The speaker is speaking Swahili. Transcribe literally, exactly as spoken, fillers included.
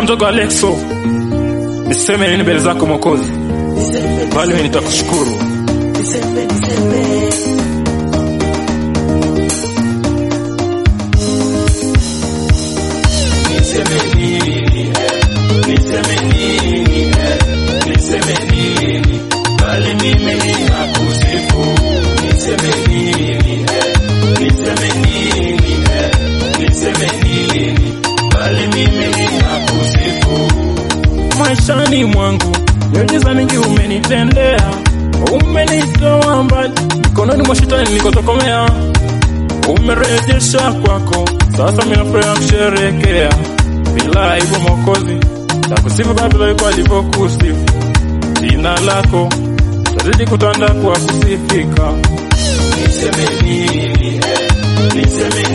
mdogo Alexo, niseme nini mbele zako Mwokozi? Bali mimi nitakushukuru. Niseme nini, niseme nini, niseme nini, bali mimi nitakusifu. Niseme nini, niseme nini, niseme nini, bali mimi nitakusifu. Maishani mwangu miujiza mingi umenitendea, umenitoa mbali mikononi mwa shetani nilikotokomea, umerejesha kwako, sasa mimi nafurahi kusherehekea. Bila aibu Mwokozi, nakusifu Baba kwa alivyokusifu. Jina lako tazidi kutanda kwa kusifika. Niseme nini, niseme